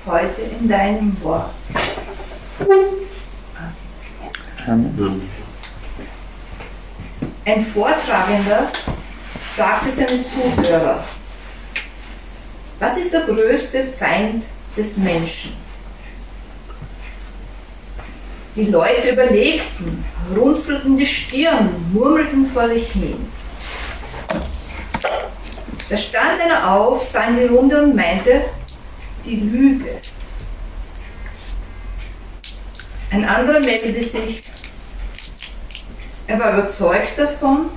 heute in deinem Wort. Amen. Ein Vortragender fragte seine Zuhörer: Was ist der größte Feind des Menschen? Die Leute überlegten, runzelten die Stirn, murmelten vor sich hin. Da stand einer auf, sah in die Runde und meinte: Die Lüge. Ein anderer meldete sich. Er war überzeugt davon,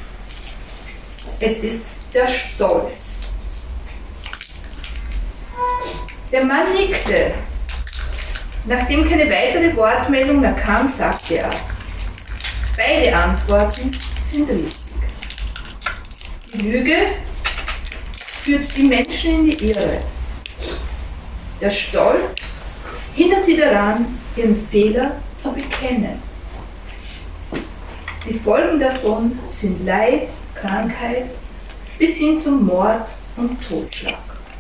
es ist der Stolz. Der Mann nickte. Nachdem keine weitere Wortmeldung mehr kam, sagte er: Beide Antworten sind richtig. Die Lüge führt die Menschen in die Irre. Der Stolz hindert sie daran, ihren Fehler zu bekennen. Die Folgen davon sind Leid, Krankheit bis hin zum Mord und Totschlag.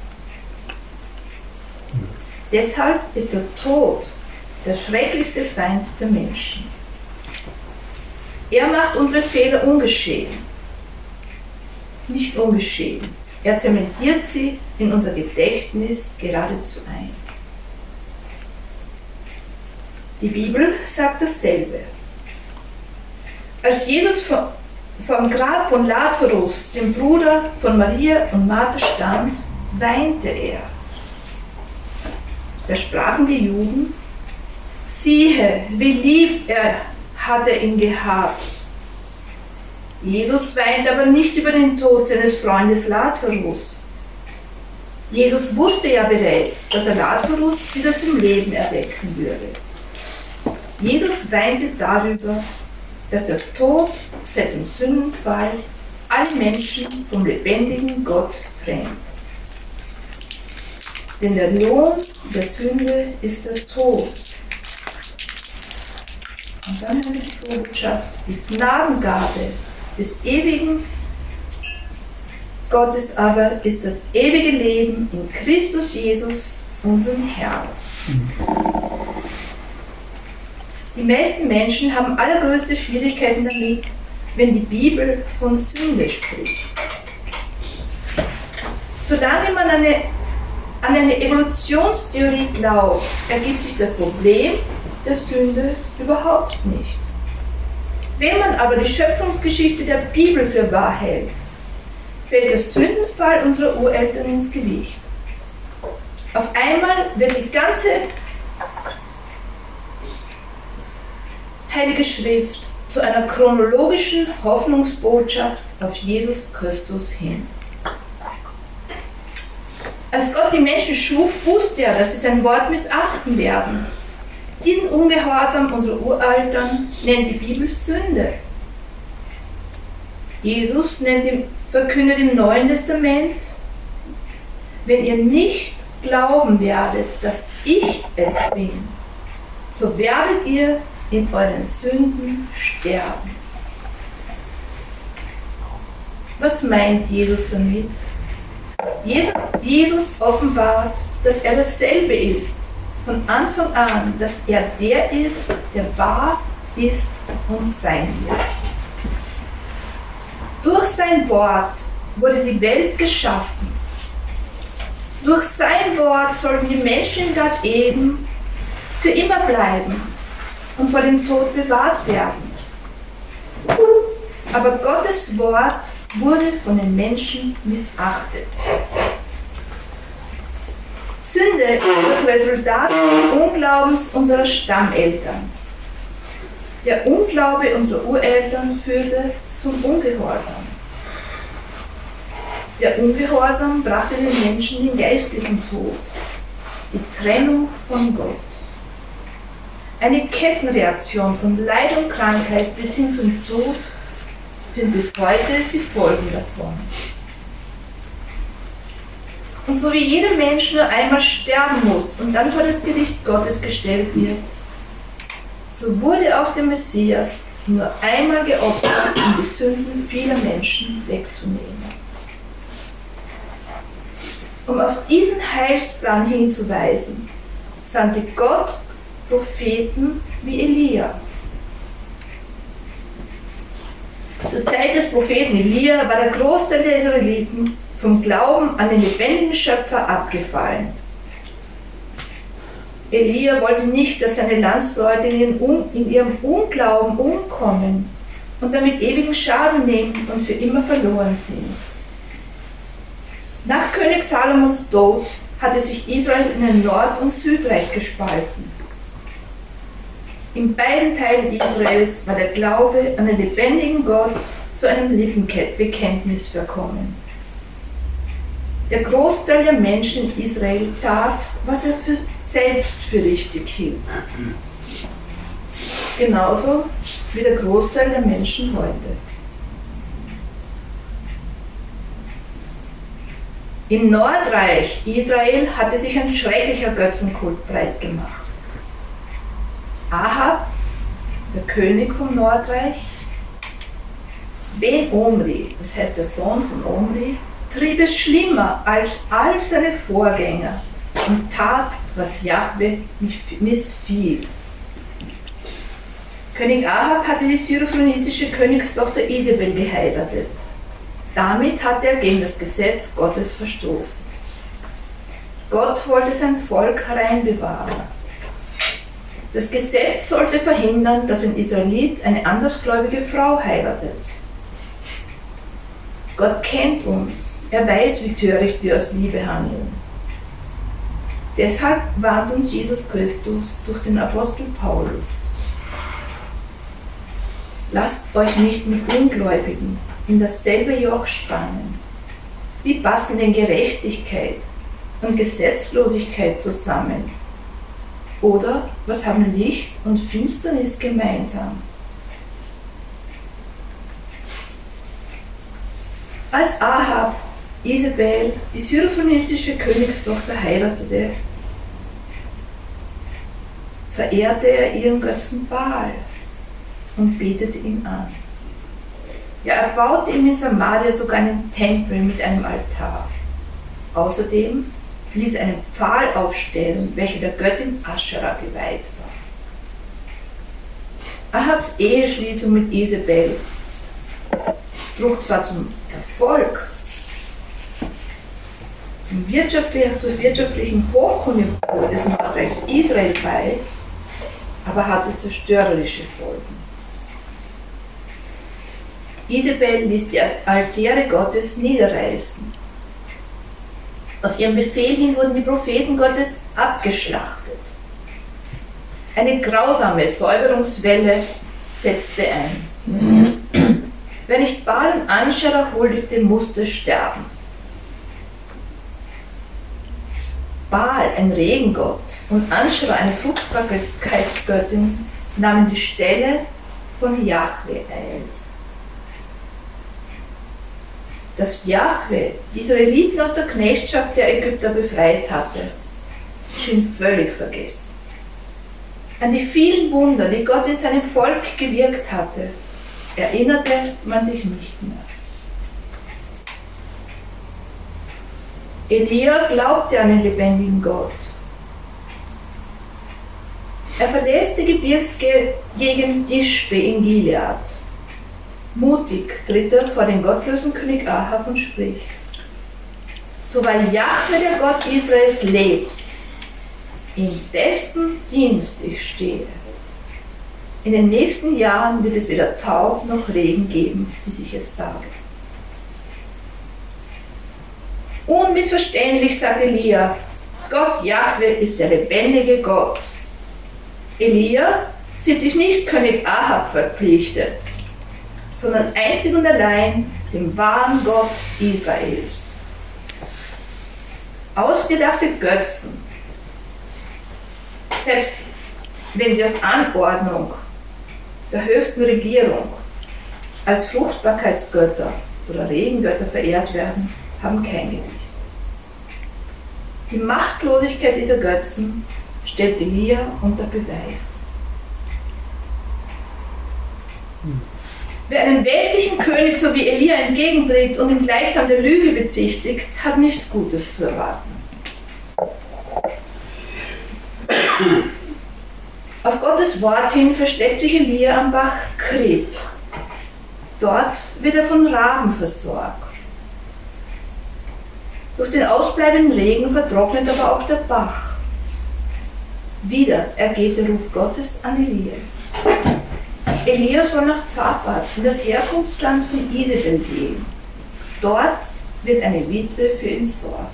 Deshalb ist der Tod der schrecklichste Feind der Menschen. Er macht unsere Fehler ungeschehen. Nicht ungeschehen. Er zementiert sie in unser Gedächtnis geradezu ein. Die Bibel sagt dasselbe. Als Jesus vom Grab von Lazarus, dem Bruder von Maria und Martha, stand, weinte er. Da sprachen die Juden: Siehe, wie lieb er hatte ihn gehabt. Jesus weint aber nicht über den Tod seines Freundes Lazarus. Jesus wusste ja bereits, dass er Lazarus wieder zum Leben erwecken würde. Jesus weinte darüber, dass der Tod seit dem Sündenfall alle Menschen vom lebendigen Gott trennt. Denn der Lohn der Sünde ist der Tod. Und dann haben wir die Vorbotschaft: Die Gnadengabe des ewigen Gottes aber ist das ewige Leben in Christus Jesus, unserem Herrn. Die meisten Menschen haben allergrößte Schwierigkeiten damit, wenn die Bibel von Sünde spricht. Solange man an eine Evolutionstheorie glaubt, ergibt sich das Problem der Sünde überhaupt nicht. Wenn man aber die Schöpfungsgeschichte der Bibel für wahr hält, fällt der Sündenfall unserer Ureltern ins Gewicht. Auf einmal wird die ganze Heilige Schrift zu einer chronologischen Hoffnungsbotschaft auf Jesus Christus hin. Als Gott die Menschen schuf, wusste er, dass sie sein Wort missachten werden. Diesen Ungehorsam unserer Ureltern nennt die Bibel Sünde. Jesus verkündet im Neuen Testament: Wenn ihr nicht glauben werdet, dass ich es bin, so werdet ihr in euren Sünden sterben. Was meint Jesus damit? Jesus offenbart, dass er dasselbe ist, von Anfang an, dass er der ist, der wahr ist und sein wird. Durch sein Wort wurde die Welt geschaffen. Durch sein Wort sollten die Menschen in Gott Eden für immer bleiben und vor dem Tod bewahrt werden. Aber Gottes Wort wurde von den Menschen missachtet. Sünde ist das Resultat des Unglaubens unserer Stammeltern. Der Unglaube unserer Ureltern führte zum Ungehorsam. Der Ungehorsam brachte den Menschen den geistlichen Tod, die Trennung von Gott. Eine Kettenreaktion von Leid und Krankheit bis hin zum Tod sind bis heute die Folgen davon. Und so wie jeder Mensch nur einmal sterben muss und dann vor das Gericht Gottes gestellt wird, so wurde auch der Messias nur einmal geopfert, um die Sünden vieler Menschen wegzunehmen. Um auf diesen Heilsplan hinzuweisen, sandte Gott Propheten wie Elia. Zur Zeit des Propheten Elia war der Großteil der Israeliten vom Glauben an den lebendigen Schöpfer abgefallen. Elia wollte nicht, dass seine Landsleute in ihrem Unglauben umkommen und damit ewigen Schaden nehmen und für immer verloren sind. Nach König Salomons Tod hatte sich Israel in ein Nord- und Südreich gespalten. In beiden Teilen Israels war der Glaube an den lebendigen Gott zu einem Lippenbekenntnis verkommen. Der Großteil der Menschen in Israel tat, was er selbst für richtig hielt. Genauso wie der Großteil der Menschen heute. Im Nordreich Israel hatte sich ein schrecklicher Götzenkult breit gemacht. Ahab, der König vom Nordreich, Ben Omri, das heißt der Sohn von Omri, trieb es schlimmer als all seine Vorgänger und tat, was Jahwe missfiel. König Ahab hatte die syrophönizische Königstochter Isabel geheiratet. Damit hatte er gegen das Gesetz Gottes verstoßen. Gott wollte sein Volk rein bewahren. Das Gesetz sollte verhindern, dass ein Israelit eine andersgläubige Frau heiratet. Gott kennt uns. Er weiß, wie töricht wir aus Liebe handeln. Deshalb warnt uns Jesus Christus durch den Apostel Paulus. Lasst euch nicht mit Ungläubigen in dasselbe Joch spannen. Wie passen denn Gerechtigkeit und Gesetzlosigkeit zusammen? Oder was haben Licht und Finsternis gemeinsam? Als Ahab Isabel, die syrophönizische Königstochter, heiratete, verehrte er ihren Götzen Baal und betete ihn an. Ja, er baute ihm in Samaria sogar einen Tempel mit einem Altar. Außerdem ließ er einen Pfahl aufstellen, welcher der Göttin Aschera geweiht war. Ahabs Eheschließung mit Isabel trug zwar zum Erfolg, zur wirtschaftlichen Hochkonjunktur des Nordreichs Israel bei, aber hatte zerstörerische Folgen. Isabel ließ die Altäre Gottes niederreißen. Auf ihren Befehl hin wurden die Propheten Gottes abgeschlachtet. Eine grausame Säuberungswelle setzte ein. Wer nicht Baal und Aschera huldigte, musste sterben. Baal, ein Regengott, und Aschera, eine Fruchtbarkeitsgöttin, nahmen die Stelle von Jahwe ein. Dass Jahwe die Israeliten aus der Knechtschaft der Ägypter befreit hatte, schien völlig vergessen. An die vielen Wunder, die Gott in seinem Volk gewirkt hatte, erinnerte man sich nicht mehr. Elia glaubte an den lebendigen Gott. Er verlässt die Gebirgsgegend Dispe in Gilead. Mutig tritt er vor den gottlosen König Ahab und spricht: So weil Jahwe, der Gott Israels, lebt, in dessen Dienst ich stehe. In den nächsten Jahren wird es weder Tau noch Regen geben, wie ich es sage. Unmissverständlich sagt Elia: Gott Jahwe ist der lebendige Gott. Elia sieht sich nicht König Ahab verpflichtet, sondern einzig und allein dem wahren Gott Israels. Ausgedachte Götzen, selbst wenn sie auf Anordnung der höchsten Regierung als Fruchtbarkeitsgötter oder Regengötter verehrt werden, haben kein Gewicht. Die Machtlosigkeit dieser Götzen stellt Elia unter Beweis. Wer einem weltlichen König so wie Elia entgegentritt und ihn gleichsam der Lüge bezichtigt, hat nichts Gutes zu erwarten. Auf Gottes Wort hin versteckt sich Elia am Bach Krit. Dort wird er von Raben versorgt. Durch den ausbleibenden Regen vertrocknet aber auch der Bach. Wieder ergeht der Ruf Gottes an Elia. Elia soll nach Zapat, in das Herkunftsland von Isabel gehen. Dort wird eine Witwe für ihn sorgen.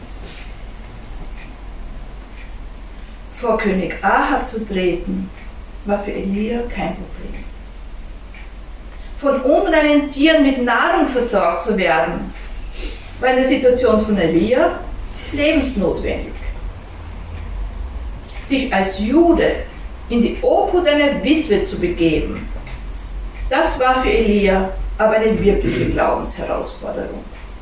Vor König Ahab zu treten, war für Elia kein Problem. Von unreinen Tieren mit Nahrung versorgt zu werden, war in der Situation von Elia lebensnotwendig. Sich als Jude in die Obhut einer Witwe zu begeben, das war für Elia aber eine wirkliche Glaubensherausforderung.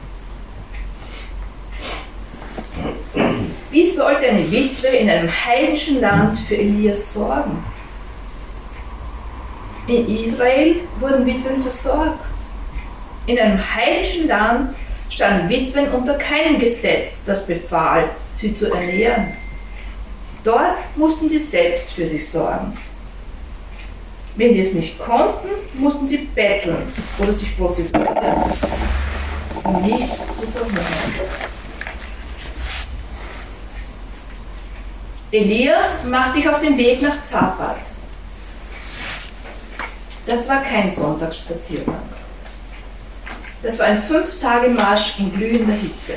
Wie sollte eine Witwe in einem heidnischen Land für Elia sorgen? In Israel wurden Witwen versorgt. In einem heidnischen Land standen Witwen unter keinem Gesetz, das befahl, sie zu ernähren. Dort mussten sie selbst für sich sorgen. Wenn sie es nicht konnten, mussten sie betteln oder sich prostituieren, um nicht zu verhungern. Elia macht sich auf den Weg nach Zapat. Das war kein Sonntagsspaziergang. Das war ein 5-Tage-Marsch in glühender Hitze.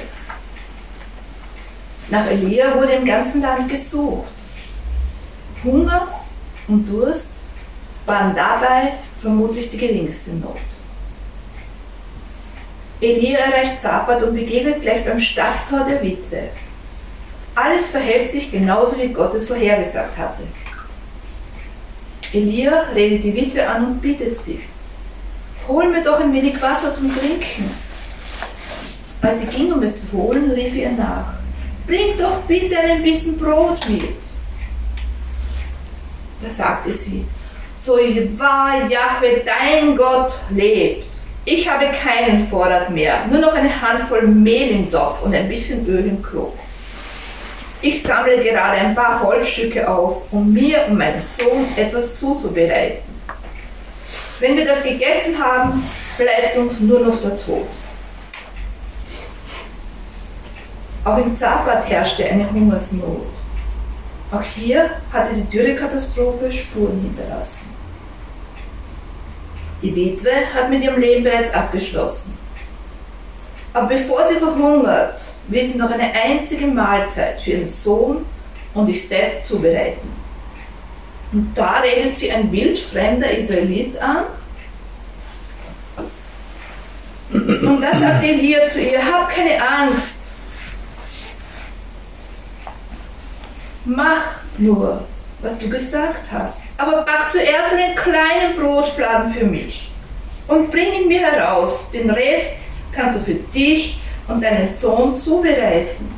Nach Elia wurde im ganzen Land gesucht. Hunger und Durst waren dabei vermutlich die geringste Not. Elia erreicht Zapat und begegnet gleich beim Stadttor der Witwe. Alles verhält sich genauso, wie Gott es vorhergesagt hatte. Elia redet die Witwe an und bittet sie: Hol mir doch ein wenig Wasser zum Trinken. Als sie ging, um es zu holen, rief ihr nach: Bring doch bitte ein bisschen Brot mit. Da sagte sie: So wahr Jahwe, dein Gott, lebt. Ich habe keinen Vorrat mehr, nur noch eine Handvoll Mehl im Topf und ein bisschen Öl im Krug. Ich sammle gerade ein paar Holzstücke auf, um mir und meinem Sohn etwas zuzubereiten. Wenn wir das gegessen haben, bleibt uns nur noch der Tod. Auch in Zapat herrschte eine Hungersnot. Auch hier hatte die Dürrekatastrophe Spuren hinterlassen. Die Witwe hat mit ihrem Leben bereits abgeschlossen. Aber bevor sie verhungert, will sie noch eine einzige Mahlzeit für ihren Sohn und sich selbst zubereiten. Und da redet sie ein wildfremder Israelit an. Und da sagt Elia zu ihr: Hab keine Angst. Mach nur, was du gesagt hast. Aber back zuerst einen kleinen Brotfladen für mich und bring ihn mir heraus. Den Rest kannst du für dich und deinen Sohn zubereiten.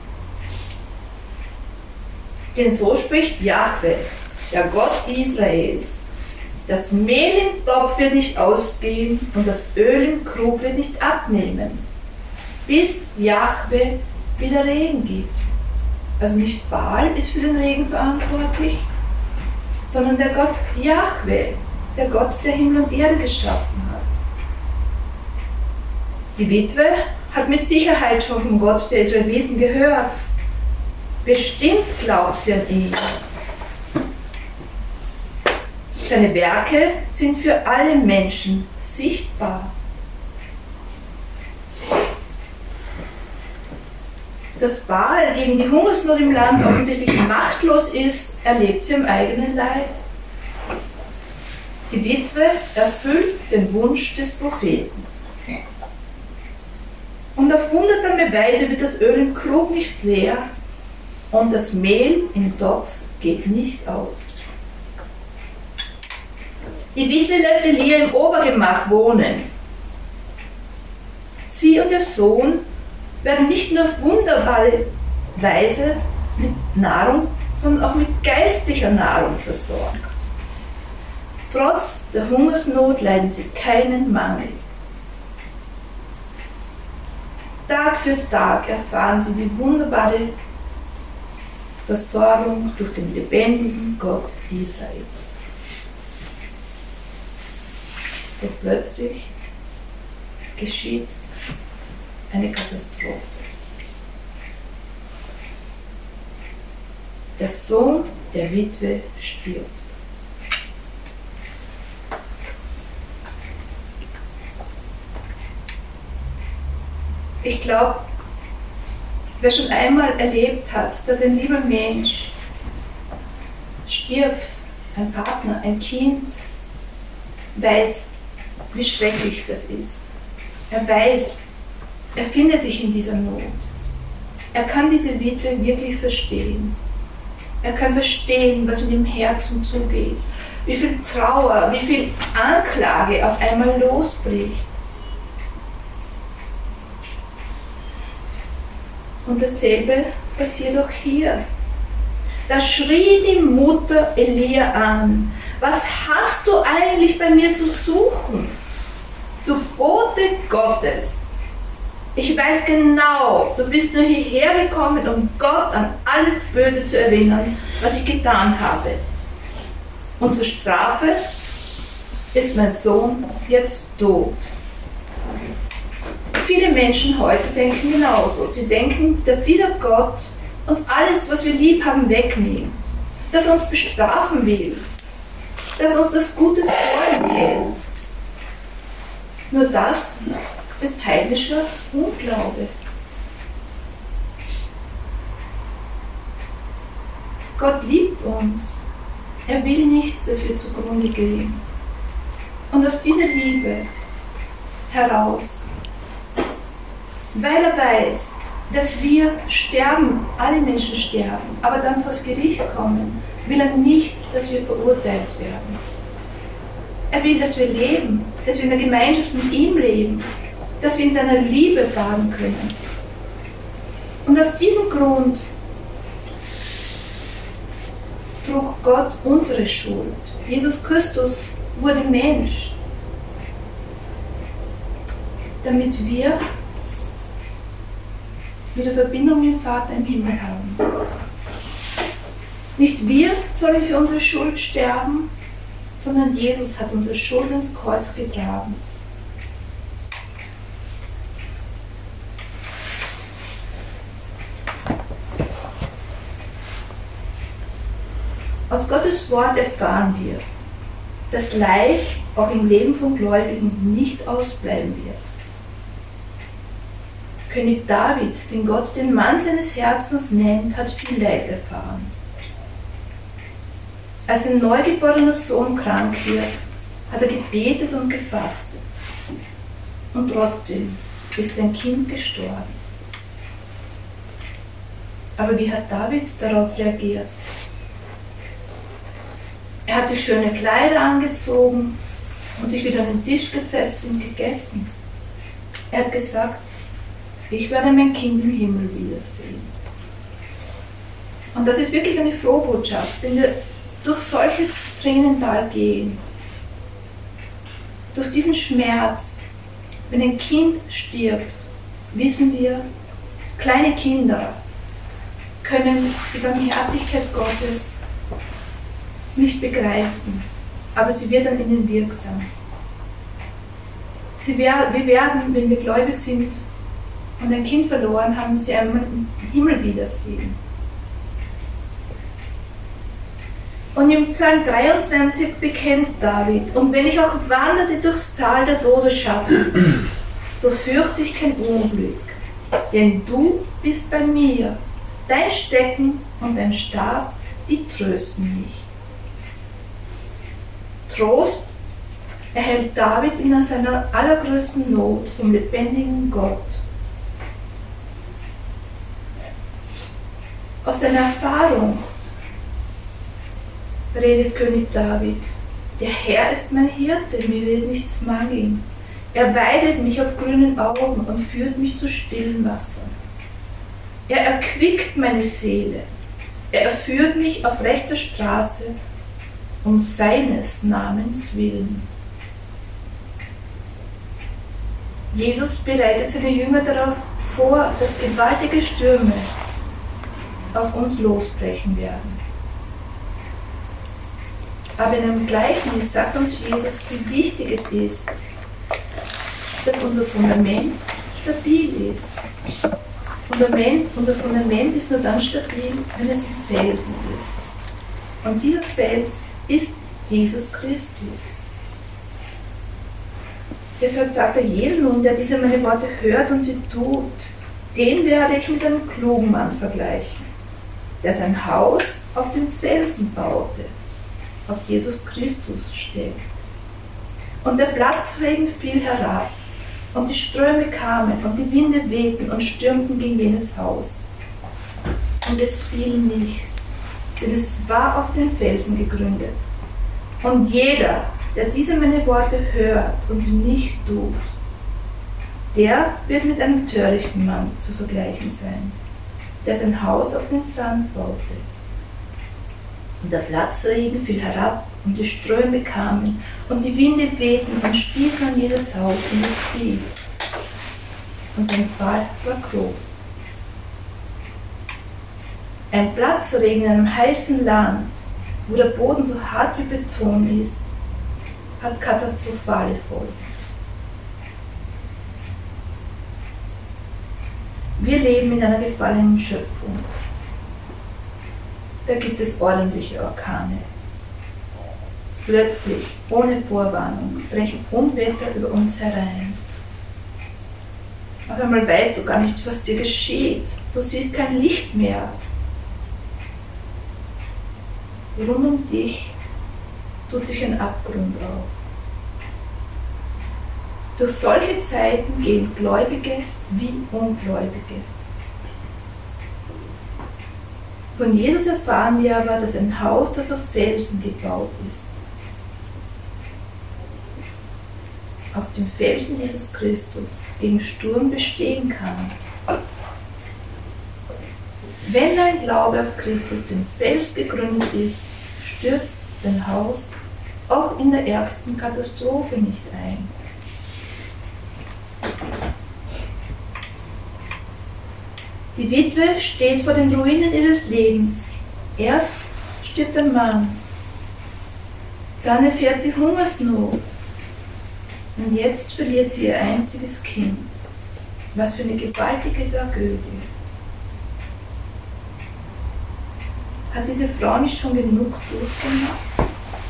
Denn so spricht Jahwe, der Gott Israels: Das Mehl im Topf wird nicht ausgehen und das Öl im Krug wird nicht abnehmen, bis Jahwe wieder Regen gibt. Also nicht Baal ist für den Regen verantwortlich, sondern der Gott Jahwe, der Gott, der Himmel und Erde geschaffen hat. Die Witwe hat mit Sicherheit schon vom Gott der Israeliten gehört. Bestimmt glaubt sie an ihn. Seine Werke sind für alle Menschen sichtbar. Dass Baal gegen die Hungersnot im Land offensichtlich machtlos ist, erlebt sie im eigenen Leib. Die Witwe erfüllt den Wunsch des Propheten. Und auf wundersame Weise wird das Öl im Krug nicht leer und das Mehl im Topf geht nicht aus. Die Witwe lässt Elia im Obergemach wohnen. Sie und ihr Sohn werden nicht nur auf wunderbare Weise mit Nahrung, sondern auch mit geistlicher Nahrung versorgt. Trotz der Hungersnot leiden sie keinen Mangel. Tag für Tag erfahren sie die wunderbare Versorgung durch den lebendigen Gott Israels. Doch plötzlich geschieht eine Katastrophe. Der Sohn der Witwe stirbt. Ich glaube, wer schon einmal erlebt hat, dass ein lieber Mensch stirbt, ein Partner, ein Kind, weiß, wie schrecklich das ist. Er weiß, er findet sich in dieser Not. Er kann diese Witwe wirklich verstehen. Er kann verstehen, was in dem Herzen zugeht, wie viel Trauer, wie viel Anklage auf einmal losbricht. Und dasselbe passiert auch hier. Da schrie die Mutter Elia an: Was hast du eigentlich bei mir zu suchen? Du Bote Gottes. Ich weiß genau, du bist nur hierher gekommen, um Gott an alles Böse zu erinnern, was ich getan habe. Und zur Strafe ist mein Sohn jetzt tot. Viele Menschen heute denken genauso. Sie denken, dass dieser Gott uns alles, was wir lieb haben, wegnimmt. Dass er uns bestrafen will. Dass er uns das Gute vorenthält. Nur das ist heidnischer Unglaube. Gott liebt uns. Er will nicht, dass wir zugrunde gehen. Und aus dieser Liebe heraus, weil er weiß, dass wir sterben, alle Menschen sterben, aber dann vors Gericht kommen, will er nicht, dass wir verurteilt werden. Er will, dass wir leben, dass wir in der Gemeinschaft mit ihm leben, dass wir in seiner Liebe baden können. Und aus diesem Grund trug Gott unsere Schuld. Jesus Christus wurde Mensch, damit wir wieder Verbindung mit dem Vater im Himmel haben. Nicht wir sollen für unsere Schuld sterben, sondern Jesus hat unsere Schuld ins Kreuz getragen. Aus Gottes Wort erfahren wir, dass Leid auch im Leben von Gläubigen nicht ausbleiben wird. König David, den Gott den Mann seines Herzens nennt, hat viel Leid erfahren. Als sein neugeborener Sohn krank wird, hat er gebetet und gefastet. Und trotzdem ist sein Kind gestorben. Aber wie hat David darauf reagiert? Er hat sich schöne Kleider angezogen und sich wieder an den Tisch gesetzt und gegessen. Er hat gesagt: Ich werde mein Kind im Himmel wiedersehen. Und das ist wirklich eine Frohbotschaft, wenn wir durch solches Tränental gehen, durch diesen Schmerz. Wenn ein Kind stirbt, wissen wir, kleine Kinder können die Barmherzigkeit Gottes nicht begreifen, aber sie wird an ihnen wirksam. Wir werden, wenn wir gläubig sind und ein Kind verloren haben, sie einmal im Himmel wiedersehen. Und im Psalm 23 bekennt David: Und wenn ich auch wanderte durchs Tal der Todesschatten, so fürchte ich kein Unglück, denn du bist bei mir. Dein Stecken und dein Stab, die trösten mich. Trost erhält David in seiner allergrößten Not vom lebendigen Gott. Aus seiner Erfahrung redet König David: Der Herr ist mein Hirte, mir wird nichts mangeln. Er weidet mich auf grünen Augen und führt mich zu stillen Wassern. Er erquickt meine Seele. Er führt mich auf rechter Straße um seines Namens willen. Jesus bereitet seine Jünger darauf vor, dass gewaltige Stürme auf uns losbrechen werden. Aber in einem Gleichnis sagt uns Jesus, wie wichtig es ist, dass unser Fundament stabil ist. Unser Fundament ist nur dann stabil, wenn es im Felsen ist. Und dieser Fels ist Jesus Christus. Deshalb sagt er, jeder nun, der diese meine Worte hört und sie tut, den werde ich mit einem klugen Mann vergleichen, der sein Haus auf dem Felsen baute, auf Jesus Christus stellt. Und der Platzregen fiel herab, und die Ströme kamen, und die Winde wehten und stürmten gegen jenes Haus. Und es fiel nicht, denn es war auf den Felsen gegründet. Und jeder, der diese meine Worte hört und sie nicht tut, der wird mit einem törichten Mann zu vergleichen sein, der sein Haus auf den Sand baute. Und der Platzregen fiel herab, und die Ströme kamen, und die Winde wehten und stießen an jedes Haus, und es fiel. Und sein Fall war groß. Ein Platzregen in einem heißen Land, wo der Boden so hart wie Beton ist, hat katastrophale Folgen. Wir leben in einer gefallenen Schöpfung. Da gibt es ordentliche Orkane. Plötzlich, ohne Vorwarnung, brechen Unwetter über uns herein. Auf einmal weißt du gar nicht, was dir geschieht. Du siehst kein Licht mehr. Rund um dich tut sich ein Abgrund auf. Durch solche Zeiten gehen Gläubige wie Ungläubige. Von Jesus erfahren wir aber, dass ein Haus, das auf Felsen gebaut ist, auf dem Felsen Jesus Christus gegen Sturm bestehen kann. Wenn dein Glaube auf Christus, den Fels, gegründet ist, stürzt dein Haus auch in der ärgsten Katastrophe nicht ein. Die Witwe steht vor den Ruinen ihres Lebens. Erst stirbt ein Mann, dann erfährt sie Hungersnot und jetzt verliert sie ihr einziges Kind. Was für eine gewaltige Tragödie. Hat diese Frau nicht schon genug durchgemacht?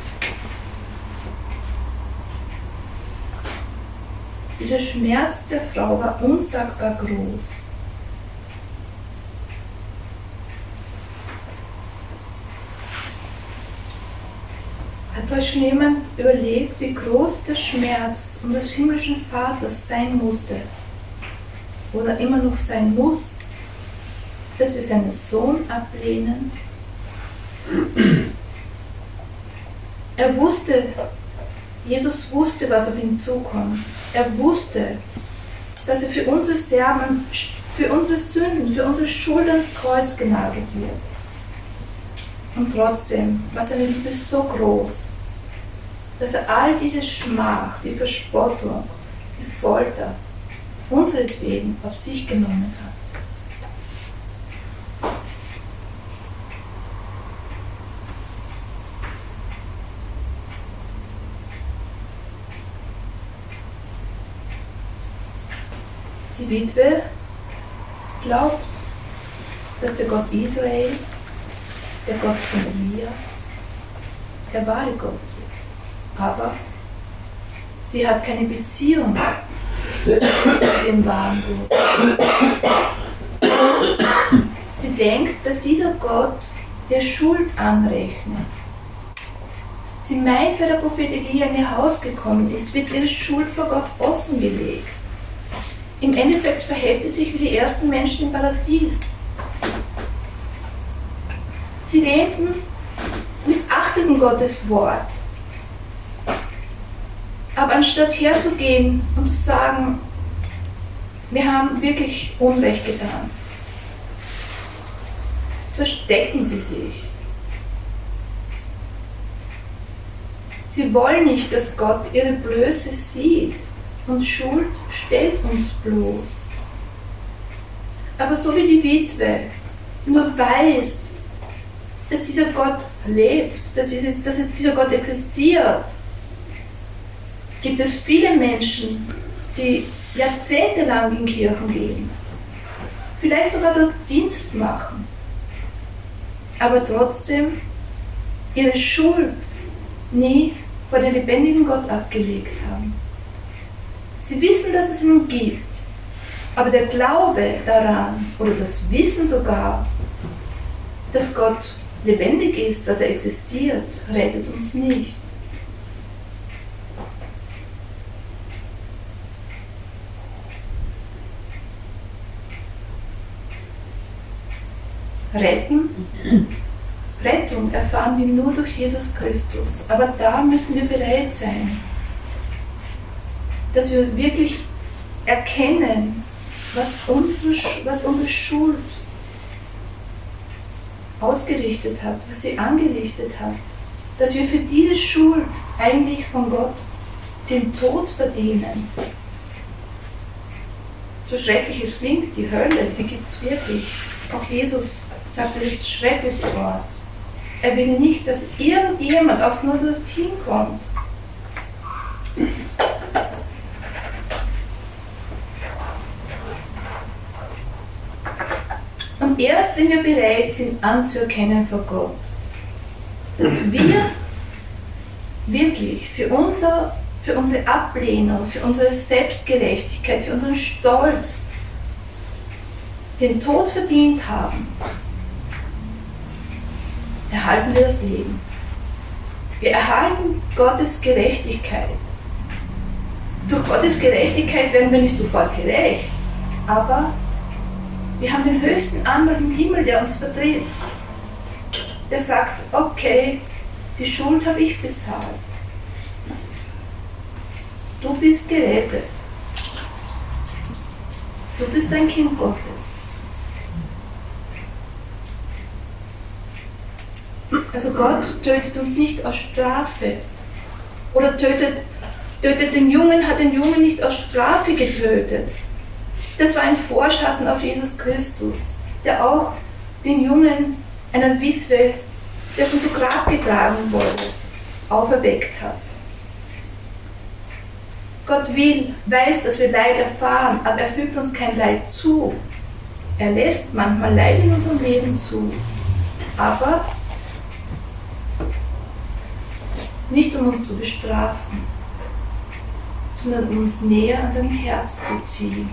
Dieser Schmerz der Frau war unsagbar groß. Hat euch schon jemand überlegt, wie groß der Schmerz um des himmlischen Vaters sein musste oder immer noch sein muss, dass wir seinen Sohn ablehnen? Er wusste, Jesus wusste, was auf ihn zukommt. Er wusste, dass er für unsere Serben, für unsere Sünden, für unsere Schuld ans Kreuz genagelt wird. Und trotzdem war seine Liebe so groß, dass er all diese Schmach, die Verspottung, die Folter unseretwegen auf sich genommen hat. Die Witwe glaubt, dass der Gott Israel, der Gott von Elia, der wahre Gott ist. Aber sie hat keine Beziehung zu dem wahren Gott. Sie denkt, dass dieser Gott ihr Schuld anrechnet. Sie meint, weil der Prophet Elia in ihr Haus gekommen ist, wird ihre Schuld vor Gott offengelegt. Im Endeffekt verhält sie sich wie die ersten Menschen im Paradies. Sie lehnten, missachteten Gottes Wort. Aber anstatt herzugehen und zu sagen, wir haben wirklich Unrecht getan, verstecken sie sich. Sie wollen nicht, dass Gott ihre Blöße sieht und Schuld stellt uns bloß. Aber so wie die Witwe nur weiß, dass dieser Gott lebt, dass dieser Gott existiert, gibt es viele Menschen, die jahrzehntelang in Kirchen gehen, vielleicht sogar dort Dienst machen, aber trotzdem ihre Schuld nie vor den lebendigen Gott abgelegt haben. Sie wissen, dass es ihn gibt, aber der Glaube daran oder das Wissen sogar, dass Gott lebendig ist, dass er existiert, rettet uns nicht. Rettung erfahren wir nur durch Jesus Christus, aber da müssen wir bereit sein, dass wir wirklich erkennen, was unsere Schuld ausgerichtet hat, was sie angerichtet hat, dass wir für diese Schuld eigentlich von Gott den Tod verdienen. So schrecklich es klingt, die Hölle, die gibt es wirklich. Auch Jesus sagt, das ist das schrecklichste Wort. Er will nicht, dass irgendjemand auch nur dorthin kommt. Und erst wenn wir bereit sind anzuerkennen vor Gott, dass wir wirklich für unsere Ablehnung, für unsere Selbstgerechtigkeit, für unseren Stolz den Tod verdient haben, erhalten wir das Leben. Wir erhalten Gottes Gerechtigkeit. Durch Gottes Gerechtigkeit werden wir nicht sofort gerecht, aber wir haben den höchsten Anwalt im Himmel, der uns vertritt. Der sagt, okay, die Schuld habe ich bezahlt. Du bist gerettet. Du bist ein Kind Gottes. Also Gott tötet uns nicht aus Strafe. Oder tötet den Jungen, hat den Jungen nicht aus Strafe getötet. Das war ein Vorschatten auf Jesus Christus, der auch den Jungen einer Witwe, der schon zu Grab getragen wurde, auferweckt hat. Gott weiß, dass wir Leid erfahren, aber er fügt uns kein Leid zu. Er lässt manchmal Leid in unserem Leben zu, aber nicht um uns zu bestrafen, sondern um uns näher an sein Herz zu ziehen.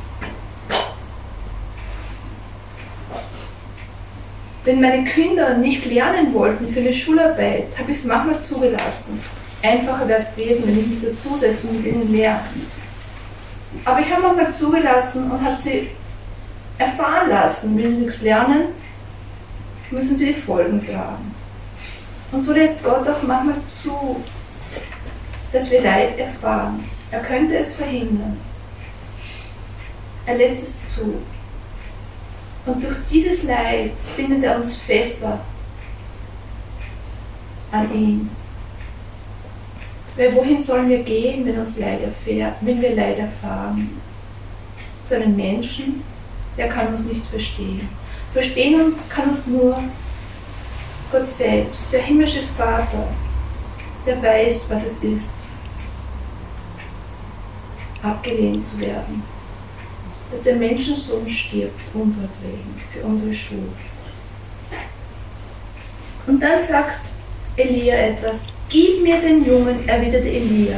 Wenn meine Kinder nicht lernen wollten für eine Schularbeit, habe ich es manchmal zugelassen. Einfacher wäre es gewesen, wenn ich mich dazusetze und mit ihnen lerne. Aber ich habe manchmal zugelassen und habe sie erfahren lassen, wenn sie nichts lernen, müssen sie die Folgen tragen. Und so lässt Gott auch manchmal zu, dass wir Leid erfahren. Er könnte es verhindern. Er lässt es zu. Und durch dieses Leid bindet er uns fester an ihn. Weil wohin sollen wir gehen, wenn wir Leid erfahren? Zu einem Menschen, der kann uns nicht verstehen. Verstehen kann uns nur Gott selbst, der himmlische Vater, der weiß, was es ist, abgelehnt zu werden. Dass der Menschensohn stirbt, unseretwegen, für unsere Schuld. Und dann sagt Elia etwas: Gib mir den Jungen, erwiderte Elia.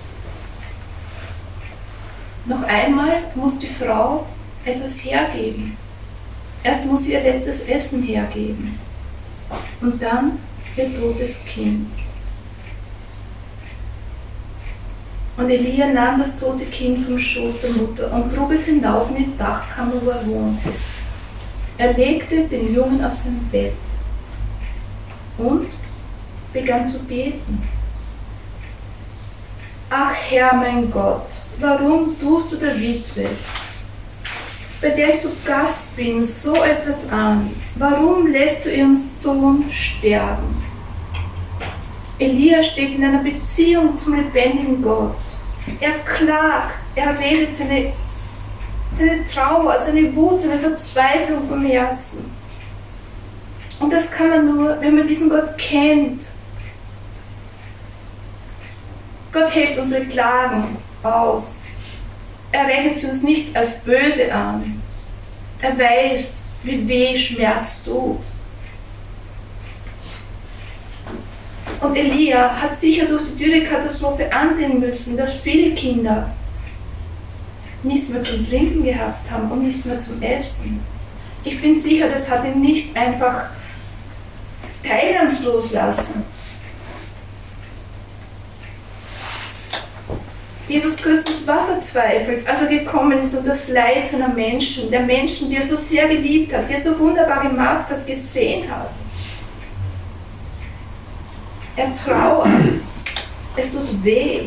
Noch einmal muss die Frau etwas hergeben. Erst muss sie ihr letztes Essen hergeben. Und dann ihr totes Kind. Und Elia nahm das tote Kind vom Schoß der Mutter und trug es hinauf in die Dachkammer, wo er wohnte. Er legte den Jungen auf sein Bett und begann zu beten. Ach Herr, mein Gott, warum tust du der Witwe, bei der ich zu Gast bin, so etwas an? Warum lässt du ihren Sohn sterben? Elia steht in einer Beziehung zum lebendigen Gott. Er klagt, er redet seine Trauer, seine Wut, seine Verzweiflung vom Herzen. Und das kann man nur, wenn man diesen Gott kennt. Gott hält unsere Klagen aus. Er rechnet sie uns nicht als böse an. Er weiß, wie weh Schmerz tut. Und Elia hat sicher durch die Dürrekatastrophe ansehen müssen, dass viele Kinder nichts mehr zum Trinken gehabt haben und nichts mehr zum Essen. Ich bin sicher, das hat ihn nicht einfach teilnahmslos lassen. Jesus Christus war verzweifelt, als er gekommen ist und das Leid seiner Menschen, der Menschen, die er so sehr geliebt hat, die er so wunderbar gemacht hat, gesehen hat. Er trauert. Es tut weh.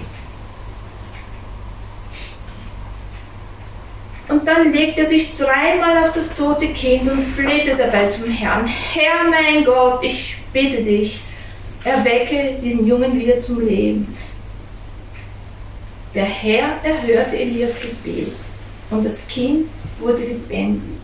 Und dann legt er sich dreimal auf das tote Kind und flehte dabei zum Herrn. Herr, mein Gott, ich bitte dich, erwecke diesen Jungen wieder zum Leben. Der Herr erhörte Elias Gebet und das Kind wurde lebendig.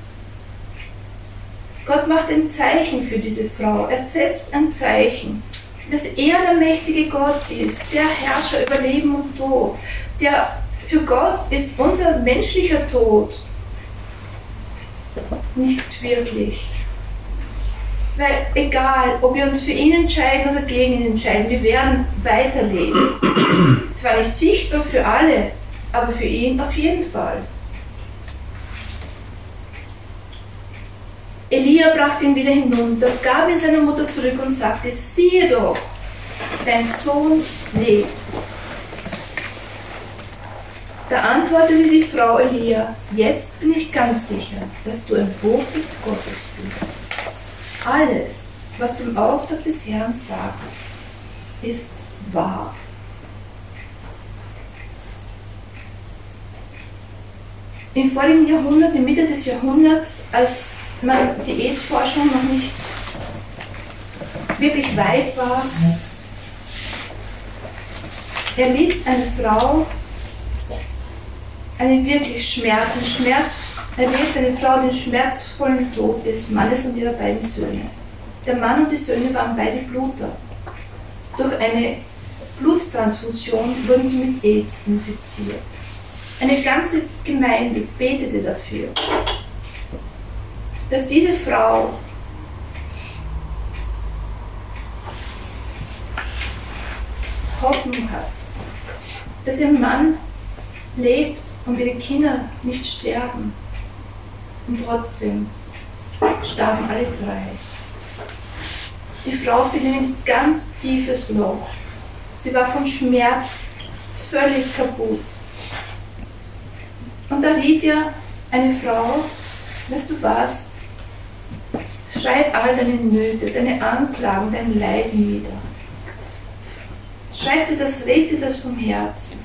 Gott macht ein Zeichen für diese Frau. Er setzt ein Zeichen, dass er der mächtige Gott ist, der Herrscher über Leben und Tod. Für Gott ist unser menschlicher Tod nicht wirklich. Weil egal, ob wir uns für ihn entscheiden oder gegen ihn entscheiden, wir werden weiterleben. Zwar nicht sichtbar für alle, aber für ihn auf jeden Fall. Elia brachte ihn wieder hinunter, gab ihn seiner Mutter zurück und sagte, siehe doch, dein Sohn lebt. Da antwortete die Frau Elia, jetzt bin ich ganz sicher, dass du ein Prophet Gottes bist. Alles, was du im Auftrag des Herrn sagst, ist wahr. Im vorigen Jahrhundert, in Mitte des Jahrhunderts, als man die AIDS-Forschung noch nicht wirklich weit war, erlitt eine Frau einen wirklich erlebt eine Frau den schmerzvollen Tod des Mannes und ihrer beiden Söhne. Der Mann und die Söhne waren beide Bluter. Durch eine Bluttransfusion wurden sie mit AIDS infiziert. Eine ganze Gemeinde betete dafür, dass diese Frau Hoffnung hat, dass ihr Mann lebt und ihre Kinder nicht sterben. Und trotzdem starben alle drei. Die Frau fiel in ein ganz tiefes Loch. Sie war von Schmerz völlig kaputt. Und da riet ihr eine Frau, weißt du was, schreib all deine Nöte, deine Anklagen, dein Leiden nieder. Schreib dir das, red dir das vom Herzen.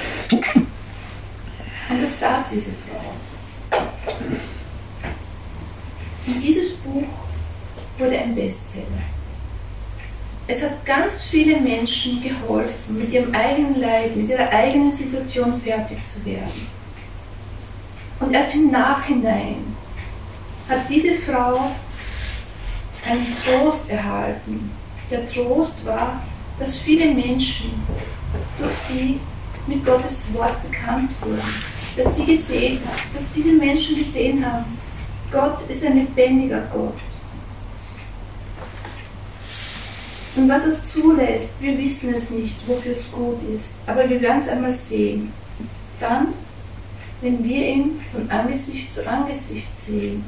Und das tat diese Frau. Und dieses Buch wurde ein Bestseller. Es hat ganz viele Menschen geholfen, mit ihrem eigenen Leid, mit ihrer eigenen Situation fertig zu werden. Und erst im Nachhinein hat diese Frau einen Trost erhalten. Der Trost war, dass viele Menschen durch sie mit Gottes Wort bekannt wurden. Dass sie gesehen haben, dass diese Menschen gesehen haben, Gott ist ein lebendiger Gott. Und was er zulässt, wir wissen es nicht, wofür es gut ist, aber wir werden es einmal sehen. Dann, wenn wir ihn von Angesicht zu Angesicht sehen.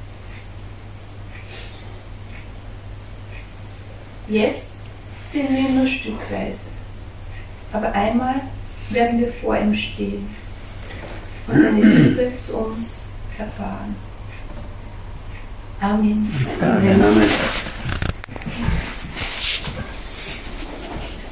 Jetzt sehen wir ihn nur stückweise, aber einmal werden wir vor ihm stehen und seine Liebe zu uns erfahren. Amen. Amen.